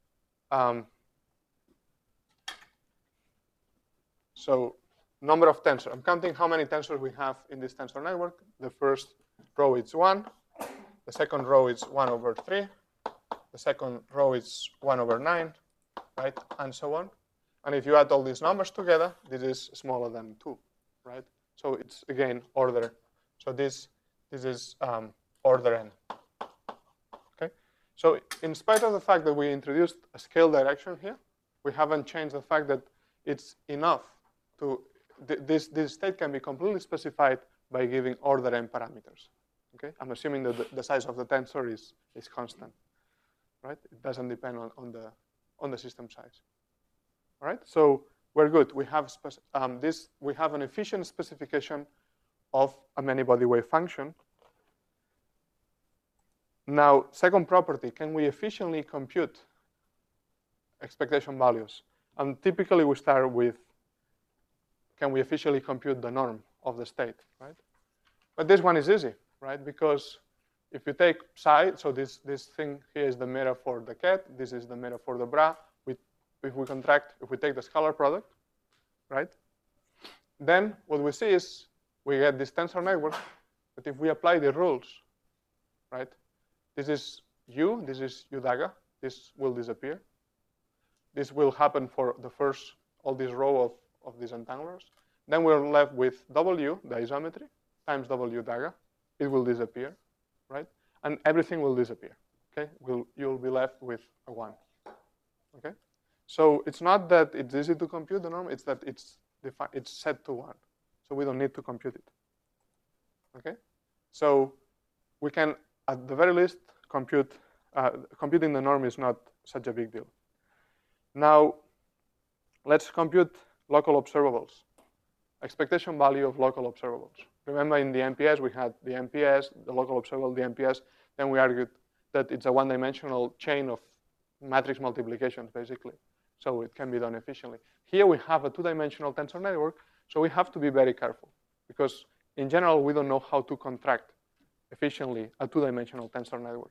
so number of tensors. I'm counting how many tensors we have in this tensor network. The first row is 1. The second row is 1 over 3. The second row is 1 over 9, right? And so on. And if you add all these numbers together, this is smaller than 2, right? So it's, again, order. So this is order n. Okay? So in spite of the fact that we introduced a scale direction here, we haven't changed the fact that it's enough to, this state can be completely specified by giving order n parameters. Okay? I'm assuming that the size of the tensor is constant, right? It doesn't depend on the system size. All right? So we're good. We have we have an efficient specification of a many-body wave function. Now, second property, can we efficiently compute expectation values? And typically we start with, can we efficiently compute the norm of the state, right? But this one is easy, right? Because if you take psi, so this thing here is the mirror for the ket, this is the mirror for the bra. If we take the scalar product, right? then what we see is we get this tensor network, but if we apply the rules, right? This is U, this is U dagger, this will disappear. This will happen for the first, all this row of these entanglers. Then we're left with W, the isometry, times W dagger. It will disappear, right? And everything will disappear, okay? You'll be left with a 1, okay? So it's not that it's easy to compute the norm, it's that it's set to 1. So we don't need to compute it, okay? So we can, at the very least, computing the norm is not such a big deal. Now, let's compute local observables, expectation value of local observables. Remember in the MPS, we had the MPS, the local observable, the MPS. Then we argued that it's a one-dimensional chain of matrix multiplications, basically. So it can be done efficiently. Here we have a two-dimensional tensor network, so we have to be very careful. Because in general, we don't know how to contract efficiently a two-dimensional tensor network.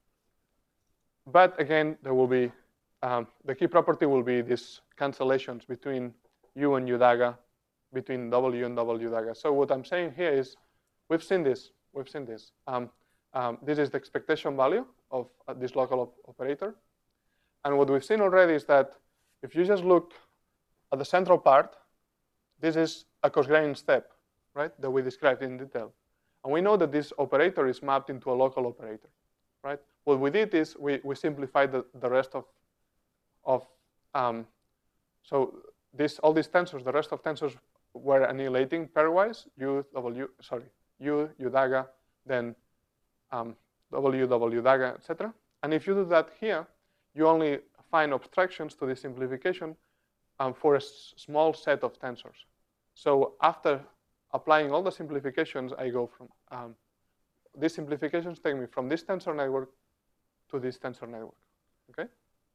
But again, there will be, the key property will be these cancellations between U and U dagger, between W and W dagger. So what I'm saying here is, we've seen this. This is the expectation value of this local operator. And what we've seen already is that if you just look at the central part, this is a cosgradient step, right, that we described in detail. And we know that this operator is mapped into a local operator, right? What we did is we simplified the rest so all these tensors, the rest of tensors were annihilating pairwise, U dagger, then W dagger, etc. And if you do that here, you only find abstractions to this simplification for a small set of tensors. So after applying all the simplifications, I go from, these simplifications take me from this tensor network to this tensor network, okay?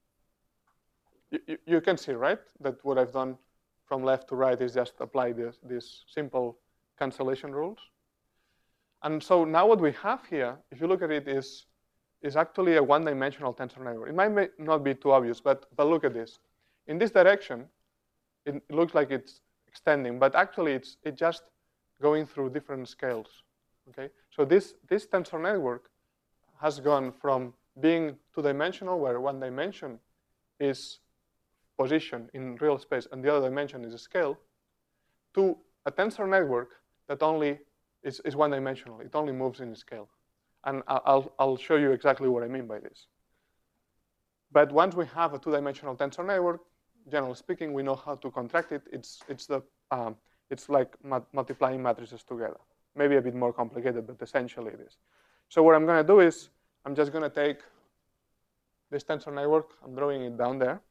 You can see, right, that what I've done from left to right is just apply these simple cancellation rules. And so now what we have here, if you look at it, is actually a one-dimensional tensor network. It might not be too obvious, but look at this. In this direction, it looks like it's extending, but actually it's just going through different scales, okay? So this tensor network has gone from being two-dimensional, where one dimension is position in real space and the other dimension is a scale, to a tensor network that only is one-dimensional. It only moves in scale. And I'll show you exactly what I mean by this. But once we have a two-dimensional tensor network, generally speaking, we know how to contract it. It's like multiplying matrices together. Maybe a bit more complicated, but essentially it is. So what I'm going to do is I'm just going to take this tensor network. I'm drawing it down there.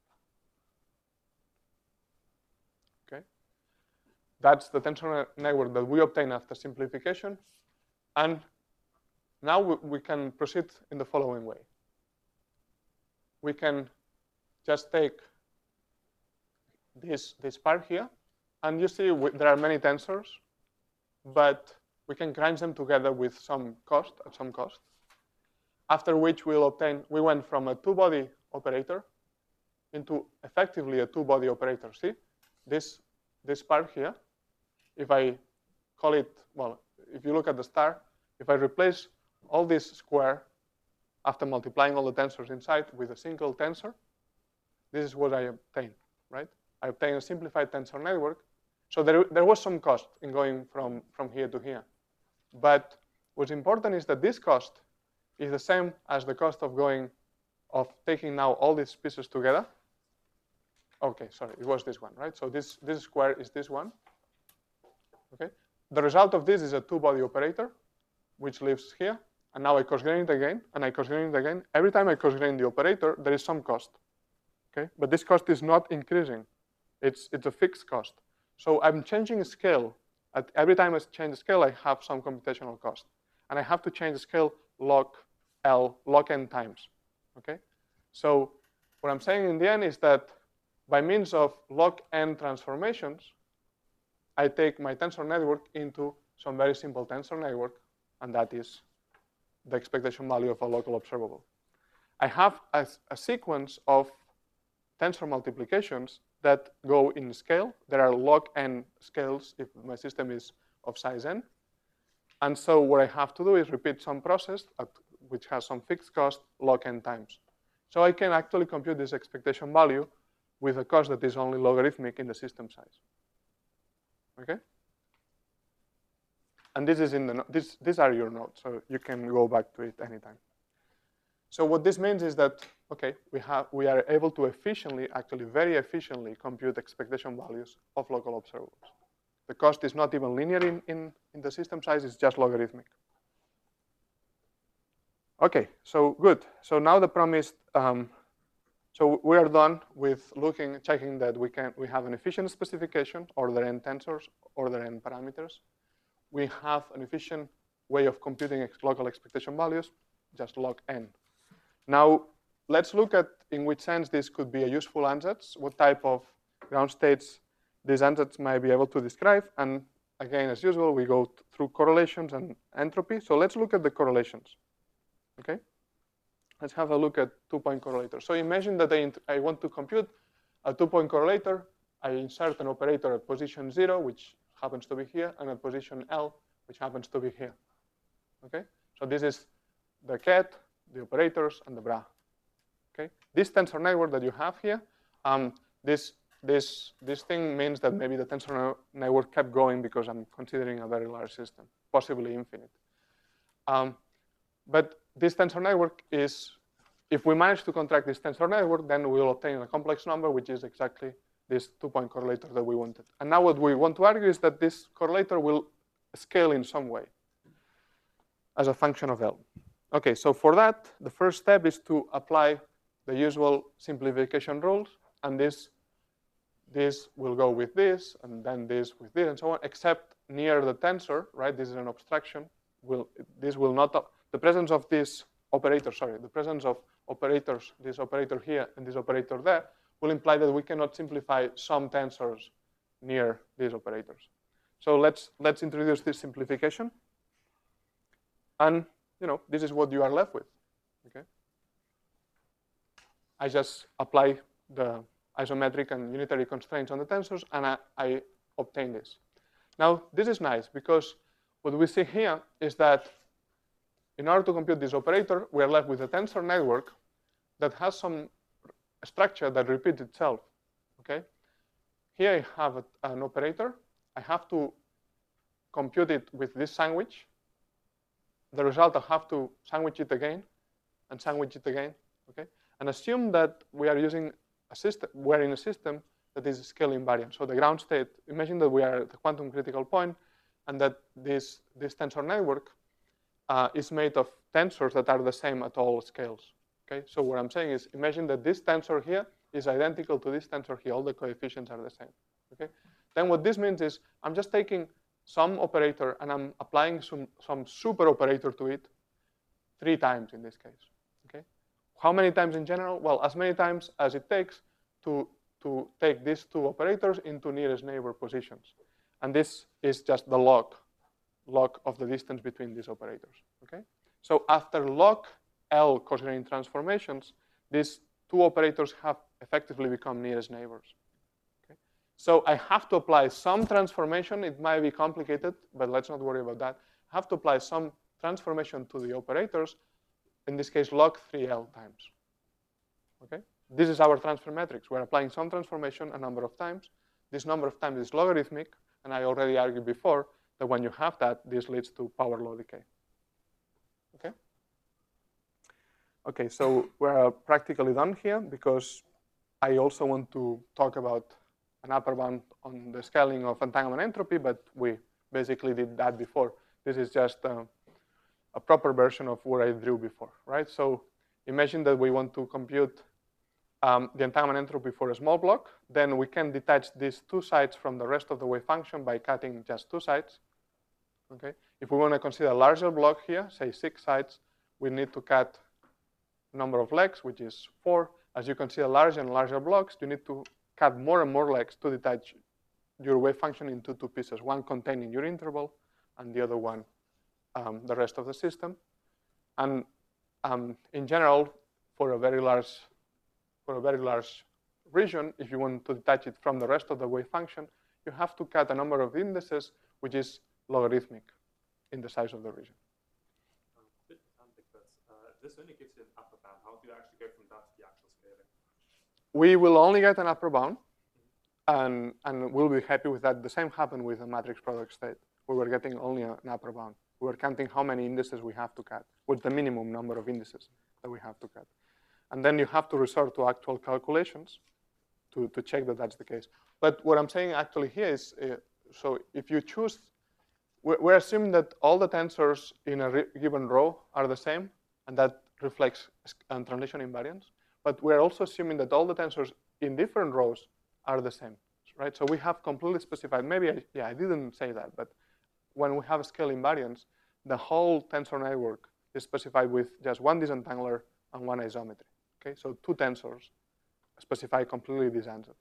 Okay. That's the tensor network that we obtain after simplification. And now we can proceed in the following way. We can just take this part here, and you see there are many tensors, but we can crunch them together with some cost, at some cost. After which we went from a two-body operator into effectively a two-body operator. See, this part here, if I call it, well, if you look at the star, if I replace all this square after multiplying all the tensors inside with a single tensor, this is what I obtain, right? I obtain a simplified tensor network. So there was some cost in going from here to here. But what's important is that this cost is the same as the cost of taking now all these pieces together. Okay, sorry, it was this one, right? So this square is this one, okay? The result of this is a two-body operator, which lives here. And now I cosgrain it again, and I cosgrain it again. Every time I cosgrain the operator, there is some cost, okay? But this cost is not increasing. It's a fixed cost. So I'm changing scale. Every time I change the scale, I have some computational cost. And I have to change the scale log n times, okay? So what I'm saying in the end is that by means of log n transformations, I take my tensor network into some very simple tensor network, and that is the expectation value of a local observable. I have a sequence of tensor multiplications that go in scale. There are log n scales if my system is of size n. And so what I have to do is repeat some process which has some fixed cost log n times. So I can actually compute this expectation value with a cost that is only logarithmic in the system size. Okay? And this is in the these are your nodes, so you can go back to it anytime. So what this means is that, okay, we are able to efficiently, actually very efficiently, compute expectation values of local observables. The cost is not even linear in the system size, it's just logarithmic. Okay, so good. So now the promised, so we are done with checking that we have an efficient specification, order n tensors, order n parameters. We have an efficient way of computing local expectation values, just log n. Now, let's look at in which sense this could be a useful ansatz, what type of ground states these ansatz might be able to describe. And again, as usual, we go through correlations and entropy. So let's look at the correlations, okay? Let's have a look at two-point correlators. So imagine that I want to compute a two-point correlator. I insert an operator at position 0, which happens to be here, and at position L, which happens to be here, okay? So this is the ket, the operators, and the bra, okay? This tensor network that you have here, this thing means that maybe the tensor network kept going because I'm considering a very large system, possibly infinite. But this tensor network is, if we manage to contract this tensor network, then we'll obtain a complex number, which is exactly this two-point correlator that we wanted. And now what we want to argue is that this correlator will scale in some way as a function of L. Okay, so for that, the first step is to apply the usual simplification rules, and this will go with this, and then this with this, and so on, except near the tensor, right? This is an abstraction. This will not, the presence of this operator, the presence of operators, this operator here and this operator there, will imply that we cannot simplify some tensors near these operators. So let's introduce this simplification, and this is what you are left with. Okay, I just apply the isometric and unitary constraints on the tensors, and I obtain this. Now, this is nice because what we see here is that in order to compute this operator, we are left with a tensor network that has some structure that repeats itself. Okay, here I have an operator. I have to compute it with this sandwich. The result, I have to sandwich it again and sandwich it again. Okay, and assume that we are using a system. We're in a system that is scale invariant. So the ground state. Imagine that we are at the quantum critical point, and that this tensor network is made of tensors that are the same at all scales. Okay, so what I'm saying is, imagine that this tensor here is identical to this tensor here. All the coefficients are the same. Okay, then what this means is I'm just taking some operator and I'm applying some super operator to it 3 times in this case. Okay, how many times in general? Well, as many times as it takes to take these 2 operators into nearest neighbor positions, and this is just the log of the distance between these operators. Okay, so after log L Cosine transformations, these 2 operators have effectively become nearest neighbors. Okay? So I have to apply some transformation. It might be complicated, but let's not worry about that. I have to apply some transformation to the operators, in this case log 3L times. Okay? This is our transfer matrix. We're applying some transformation a number of times. This number of times is logarithmic, and I already argued before that when you have that, this leads to power law decay. Okay? Okay, so we're practically done here because I also want to talk about an upper bound on the scaling of entanglement entropy, but we basically did that before. This is just a proper version of what I drew before, right? So imagine that we want to compute the entanglement entropy for a small block. Then we can detach these 2 sides from the rest of the wave function by cutting just 2 sides. Okay? If we want to consider a larger block here, say 6 sides, we need to cut number of legs, which is 4. As you consider larger and larger blocks, you need to cut more and more legs to detach your wave function into 2 pieces, one containing your interval and the other one the rest of the system. And in general, for a very large region, if you want to detach it from the rest of the wave function, you have to cut a number of indices which is logarithmic in the size of the region. Bit pedantic, but this only gives you an upper bound. How do you actually go from that to the actual scaling? We will only get an upper bound, and we'll be happy with that. The same happened with the matrix product state. We were getting only an upper bound. We were counting how many indices we have to cut, with the minimum number of indices that we have to cut. And then you have to resort to actual calculations to check that that's the case. But what I'm saying actually here is, so if you choose, we're assuming that all the tensors in a given row are the same, and that reflects translation invariance. But we're also assuming that all the tensors in different rows are the same, right? So we have completely specified, maybe, I didn't say that, but when we have a scale invariance, the whole tensor network is specified with just one disentangler and one isometry, okay? So two tensors specify completely these answers.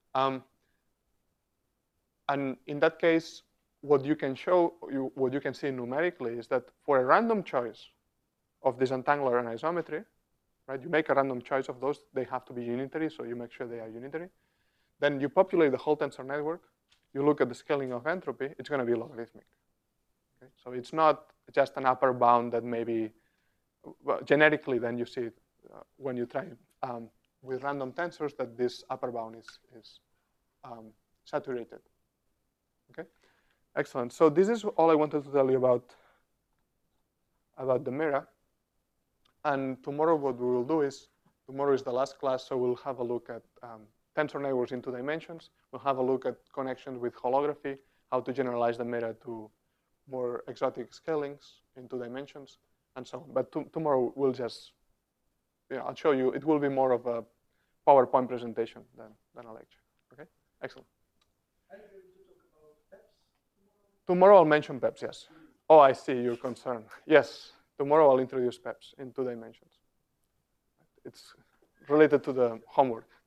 And in that case, what you can show, what you can see numerically is that for a random choice of disentangler and isometry, right? You make a random choice of those. They have to be unitary, so you make sure they are unitary. Then you populate the whole tensor network. You look at the scaling of entropy. It's going to be logarithmic. Okay? So it's not just an upper bound that maybe, well, generically, then you see when you try with random tensors that this upper bound is saturated. Okay, excellent. So this is all I wanted to tell you about the Mira. And tomorrow what we will do is, tomorrow is the last class, so we'll have a look at tensor networks in 2 dimensions. We'll have a look at connections with holography, how to generalize the Mira to more exotic scalings in 2 dimensions, and so on. But tomorrow we'll just, I'll show you. It will be more of a PowerPoint presentation than a lecture. Okay, excellent. Are you going to talk about PEPs tomorrow? Tomorrow I'll mention PEPs, yes. Oh, I see your concern. Yes, tomorrow I'll introduce PEPs in 2 dimensions. It's related to the homework.